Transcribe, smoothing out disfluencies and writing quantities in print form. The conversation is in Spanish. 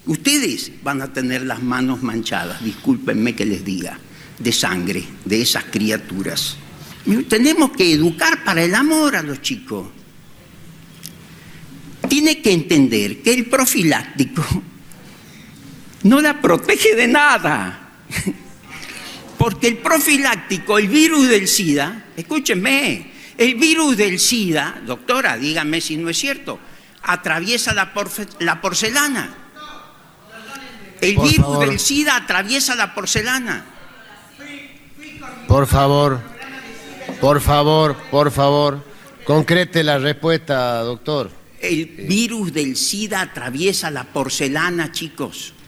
Ustedes van a tener las manos manchadas, discúlpenme que les diga, de sangre de esas criaturas. Tenemos que educar para el amor a los chicos. Tiene que entender que el profiláctico no la protege de nada. Porque el profiláctico, el virus del SIDA, escúchenme, el virus del SIDA, doctora, dígame si no es cierto, atraviesa la porcelana. El virus del SIDA atraviesa la porcelana. Por favor, concrete la respuesta, doctor. El virus del SIDA atraviesa la porcelana, chicos.